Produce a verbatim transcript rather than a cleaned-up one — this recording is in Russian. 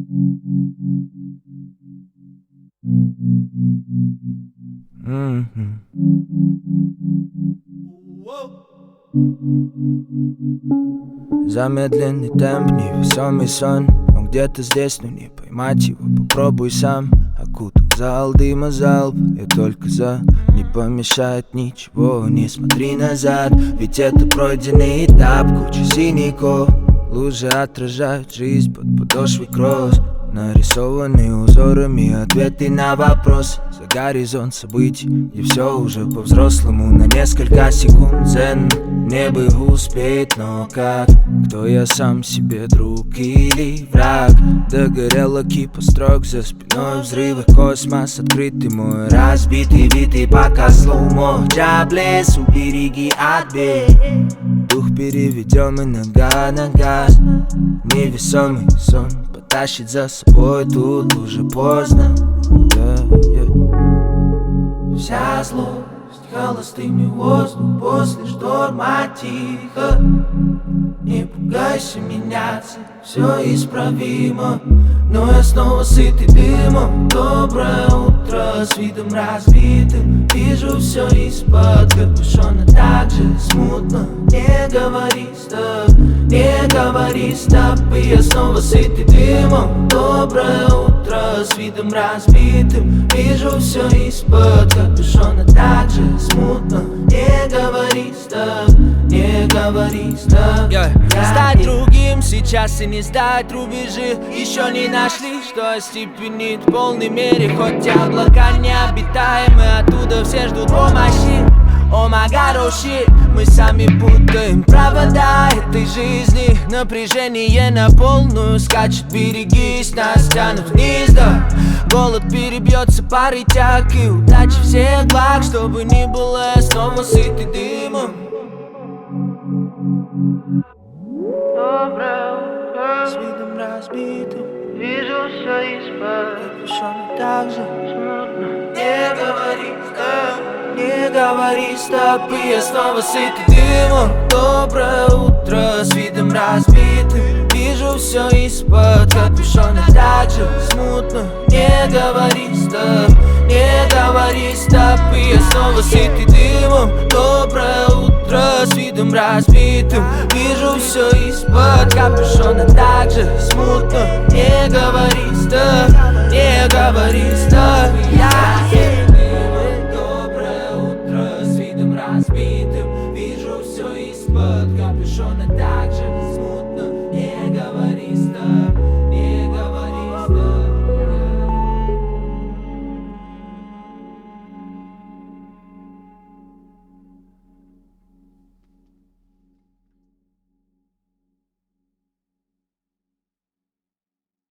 Mm-hmm. Замедленный темп, невесомый сон. Он где-то здесь, но не поймать его. Попробуй сам. Окутал зал дыма залп. Я только за, не помешает ничего. Не смотри назад, ведь это пройденный этап. Куча синяков, лужи отражают жизнь под подошвой кросс. Нарисованные узорами ответы на вопросы. За горизонт событий, где все уже по-взрослому. На несколько секунд ценно, мне бы успеть, но как? Кто я сам себе, друг или враг? Догорела кипа строк, за спиной взрывы. Космос открытый мой, разбитый вид и пока слоумо. Джаблес, убереги от бед. Дух переведем и нога на газ. Невесомый сон тащит за собой, тут уже поздно. yeah, yeah. Вся злость холостыми воздух после шторма тихо. Не пугайся меняться, все исправимо. Но я снова сытый дымом. Доброе утро с видом разбитым. Вижу все из-под капюшона так же смутно. Не говори стоп, не говори стоп. И я снова сытый дымом. Доброе утро с видом разбитым. Вижу все из-под капюшона так же смутно. Не говори стоп, не говори стоп. yeah. Стать другим сейчас и не сдать рубежи. Еще не нашли, что остепенит в полной мере. Хоть облака необитаемы, оттуда все ждут помощи. О май гад, oh shit, мы сами путаем провода этой жизни. Напряжение на полную скачет, берегись, нас тянут вниз, да. Голод перебьется парой тяг и удачи всех благ. Что бы ни было, я снова сытый дымом. Доброе утро с видом разбитым. Вижу все из-под капюшона так же смутно. Не говори стоп, не говори стоп. И я снова сытый дымом. Доброе утро с видом разбитым. Вижу все из-под капюшона так же смутно. Не говори стоп, не говори стоп. И я снова сытый дымом. Доброе утро с видом разбитым. Вижу все из-под капюшона так же смутно.